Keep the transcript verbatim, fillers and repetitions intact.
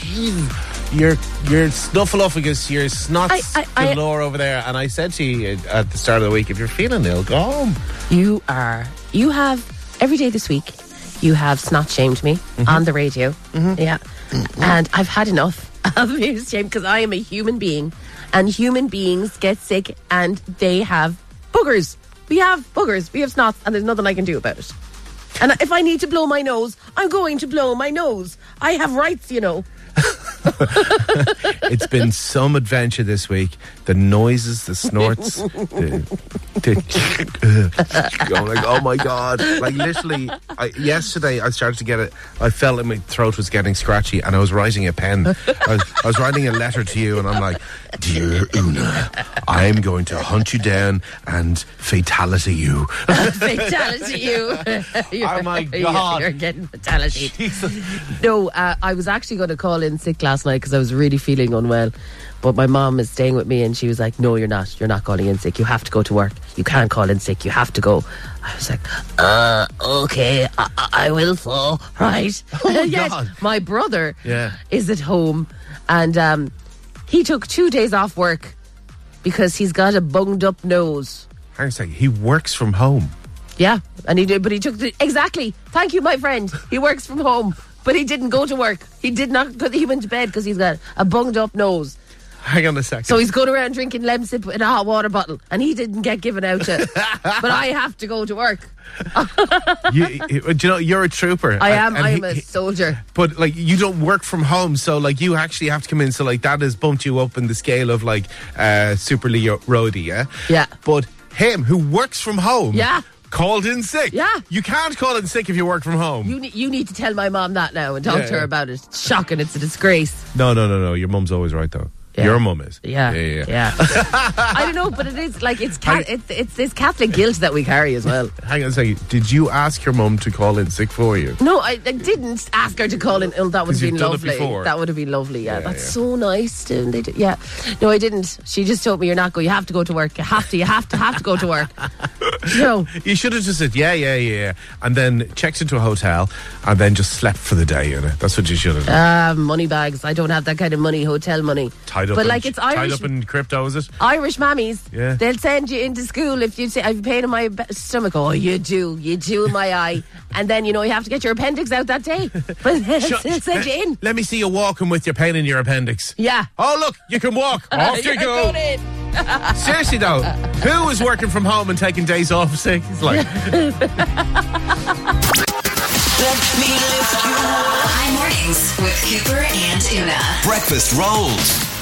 Your your snuffleupagus, your snots I- I- I- galore over there. And I said to you at the start of the week, if you're feeling ill, go home. You are. You have, every day this week, you have snot shamed me mm-hmm. on the radio. Mm-hmm. Yeah. Mm-hmm. And I've had enough of being shamed because I am a human being. And human beings get sick and they have boogers. We have boogers. We have snots and there's nothing I can do about it. And if I need to blow my nose, I'm going to blow my nose. I have rights, you know. It's been some adventure this week. The noises, the snorts, the, the I'm like, oh my god! Like literally, I, yesterday I started to get it. I felt like my throat was getting scratchy, and I was writing a pen. I was, I was writing a letter to you, and I'm like, dear Una, I'm going to hunt you down and fatality you. Fatality you. Oh my god! You're getting fatality. No, uh, I was actually going to call in sick last night because I was really feeling unwell. But my mom is staying with me and she was like, no, you're not. You're not calling in sick. You have to go to work. You can't call in sick. You have to go. I was like, uh, okay, I, I will so, right? Oh, Yet, God. my brother Yeah. is at home and um, he took two days off work because he's got a bunged up nose. Hang on a second. He works from home. Yeah, and he did, but he took the, exactly. Thank you, my friend. He works from home, but he didn't go to work. He did not. He went to bed because he's got a bunged up nose. Hang on a second. So he's going around drinking Lemsip in a hot water bottle, and he didn't get given out to. But I have to go to work. you, you, do you know, you're a trooper. I am. And I he- am a soldier. But like, you don't work from home, so like, you actually have to come in. So like, that has bumped you up in the scale of like uh, Super Leo Roadie, yeah. Yeah. But him, who works from home, Yeah. called in sick. Yeah. You can't call in sick if you work from home. You ne- you need to tell my mom that now and talk Yeah, to her yeah. about it. It's shocking. It's a disgrace. no, no, no, no. Your mum's always right though. Yeah. Your mum is. Yeah, yeah, yeah. yeah. I don't know, but it is like it's ca- I- it's it's this Catholic guilt that we carry as well. Hang on a second. Did you ask your mum to call in sick for you? No, I, I didn't ask her to call in. Oh, that would 'Cause have you've been done it lovely. before. That would have been lovely. Yeah, Yeah, that's yeah. so nice. And they did, yeah, no, I didn't. She just told me you're not going. You have to go to work. You have to. You have to. Have to go to work. No, You should have just said yeah, yeah, yeah, and then checked into a hotel and then just slept for the day. You know, that's what you should have done. uh, money bags. I don't have that kind of money. Hotel money. Tied up. But in, like it's tied Irish. up in crypto, is it? Irish mammies, Yeah. they'll send you into school if you say, I've pain in my be- stomach. Oh, you do, you do in my eye. And then, you know, you have to get your appendix out that day. But they'll Shut- send you in. Let me see you walking with your pain in your appendix. Yeah. Oh, look, you can walk. Off you You're go. going in. Seriously, though, who is working from home and taking days off sick? It's like, Let me lift you up. High mornings with Cooper and Una. Breakfast rolls.